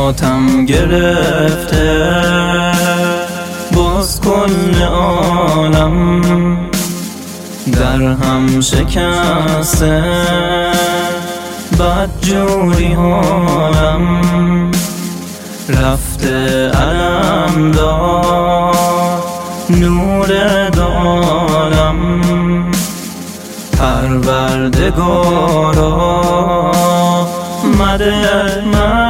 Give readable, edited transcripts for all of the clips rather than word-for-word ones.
ماتم گرفته باز کل عالم در هم شکسته، بدجوری حالم رفته علم دار نور دو عالم. پروردگارا مده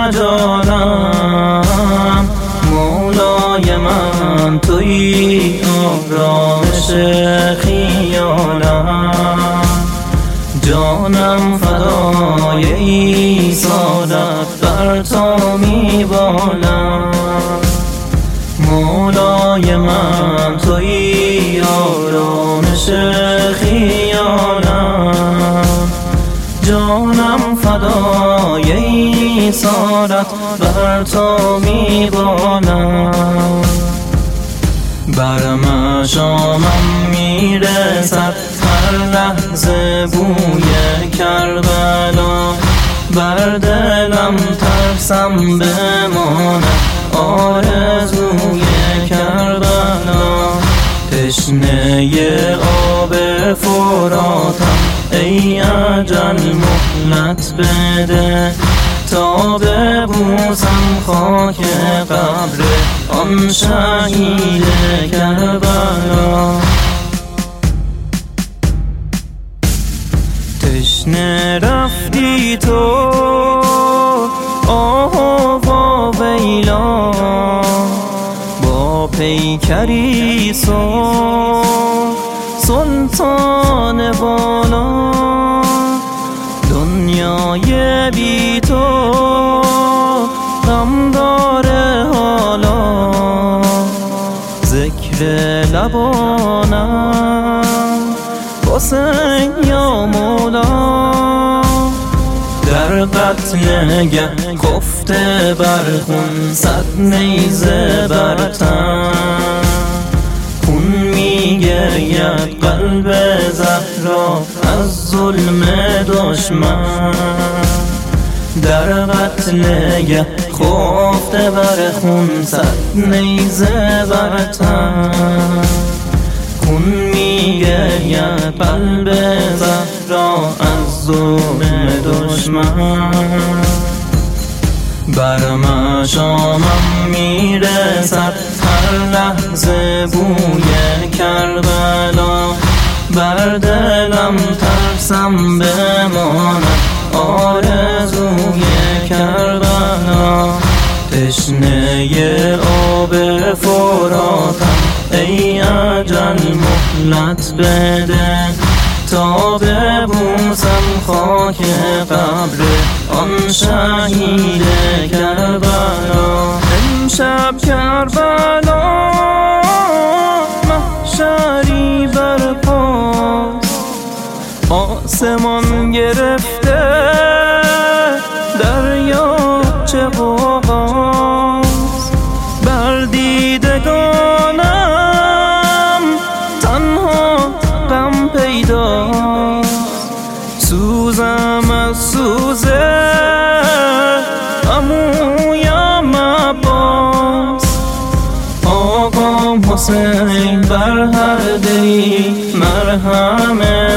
مجالم، مولای من توی آرامش خیالم. جانم فدای عیسادت بر تو میبالم، مولای من توی آرامش خیالم. جانم فدای عیسادت بر تو میبالم. بر مشامم میرسد هر لحظه بوی کربلا، بر دلم ترسم بماند آرزوی کربلا. تشنه آب فراتم ای اجل مهلت بده، تا ببوسم خاک قبر آن شهید کربلا. تشنه رفتی تو آه و ویلا، با پیکری سلطان بالا. دنیای بی تو غم داره حالا، ذکر لبانم حسین یا مولا. در قتل نگه خفته بر خون صد نیزه بر تن، خون میگرید قلب زهرا از ظلم دشمن. در قتل نگه خفته بر خون صد نیزه بر تن، خون میگرید قلب زهرا از ظلم دشمن. بر مشامم میرسد هر لحظه بوی کربلا، بر دلم ترسم بماند آرزوی کربلا. تشنه آب فراتم ای اجل مهلت بده، تا ببوسم خاک قبر آن شهید کربلا. امشب کربلا محشری برپاست، آسمان گرفته دریا چه غوغاست. بر دیدگانم تنها غم پیداست، سوزم از سوزه عمویم عباس. آقا حسین بر هر دلی مرهم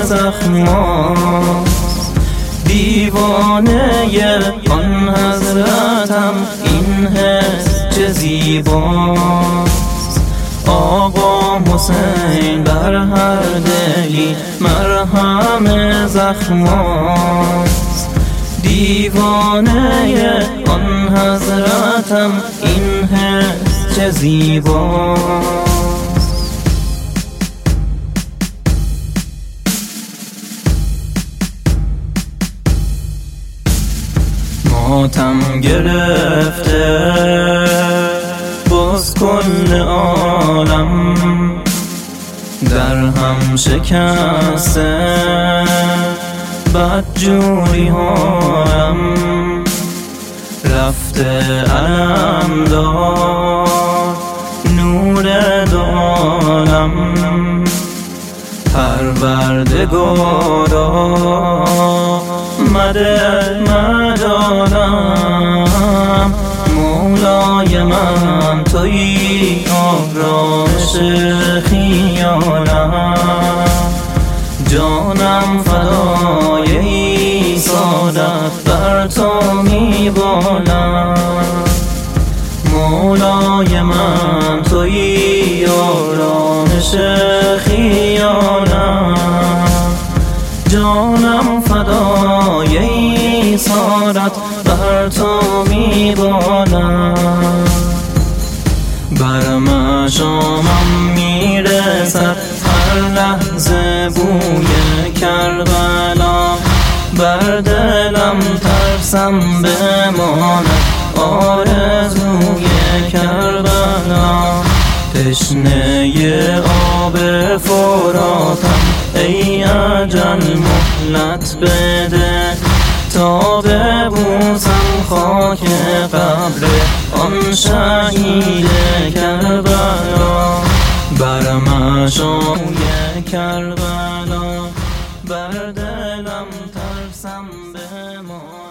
زخماست، دیوانه آن حضرتم این حس چه زیباست. آقا حسین بر هر دلی مرهم زخماست، دیوانه آن حضرتم این حس چه زیباست. ماتم گرفته باز کل عالم در هم شکسته، بدجوری حالم رفته علم دار نور دو عالم. پروردگارا مده مجالم، مولای من تویی، آرامش خیالم. جانم فدای ایثارت بر تو میبالم. مولای من تویی، آرامش خیالم. جانم فدای ایثارت بر تو میبالم. بر مشامم میرسد هر لحظه بوی کربلا. بر دلم ترسم بماند آرزوی کربلا. تشنه آب فراتم ای اجل مهلت بده، تا ببوسم خاک قبر آن شهید کربلا. بر مشاموی کربلا، بر دلم ترسم بماند.